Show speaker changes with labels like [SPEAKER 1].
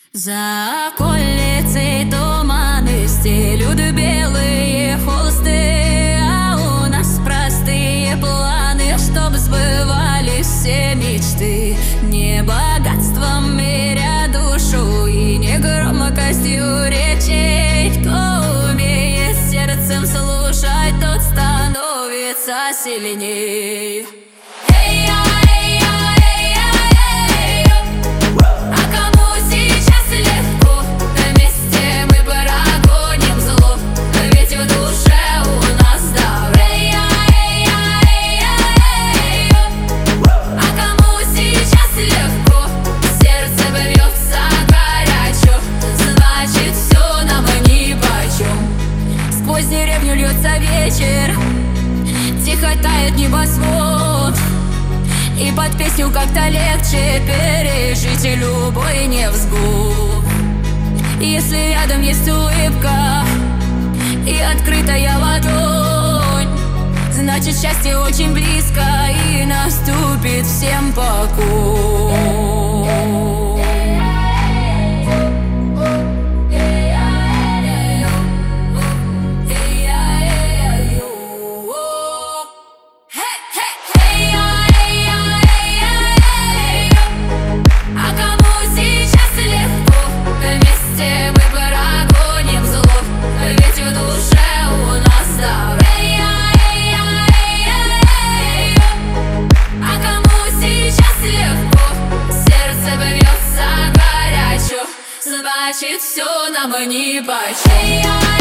[SPEAKER 1] За околицей туманы стелют белые холсты, а у нас простые планы, чтоб сбывались все мечты. Не богатством меря душу и не громкостью речей. Кто умеет сердцем слушать, тот становится сильней. Сквозь деревню льется вечер, тихо тает небосвод, и под песню как-то легче пережить любой невзгод. Если рядом есть улыбка и открытая ладонь, значит счастье очень близко и наступит всем покой. Значит, все нам нипочем.